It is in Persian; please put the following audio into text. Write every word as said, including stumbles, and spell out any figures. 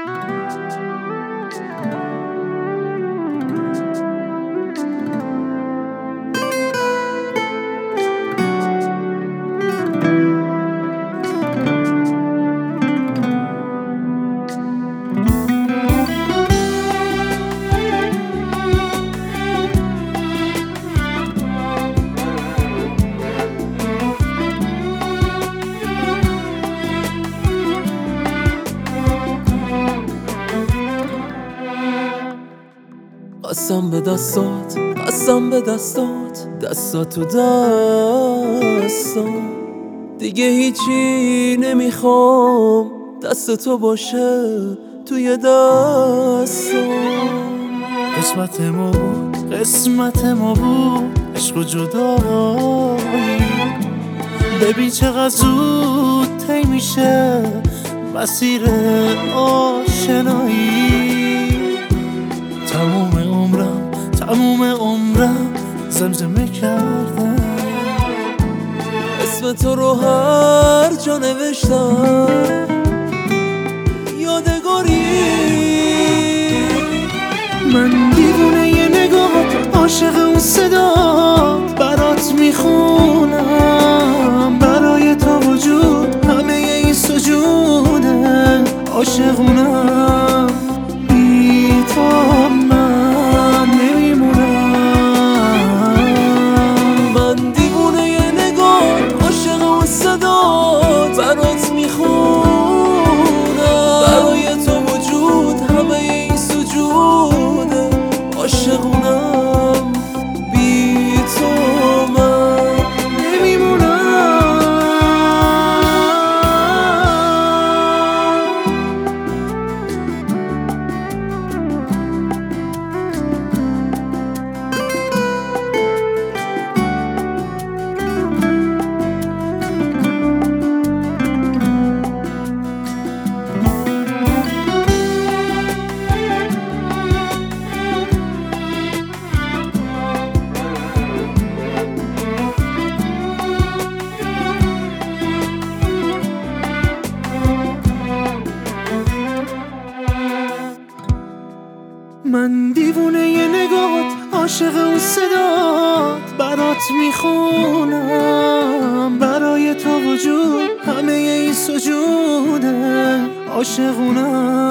قسم به دستات، قسم به دستات، دستات تو دستم، دیگه هیچی نمیخوام دست تو باشه توی دستم. قسمت ما بود، قسمت ما بود عشق و جدایی. ببین چقدر زود طی میشه مسیر آشنایی. تموم عمرم تموم عمرم زمزمه کردم اسم تو رو هر جا نوشتم، یادگاری. من دیوونه یه نگاهت، عاشق اون صدات، برات میخونم برای تو وجود همه این سجوده. عاشقونم بی تو من نمیمونم. من دیوونه یه نگاه، عاشق اون صدات، برات میخونم برای تو وجود همه این سجوده. عاشقونم بی تو من نمیمونم. من دیوونه یه نگاهت، عاشق اون صدات، برات میخونم برای تو وجود همه این سجوده. عاشقونم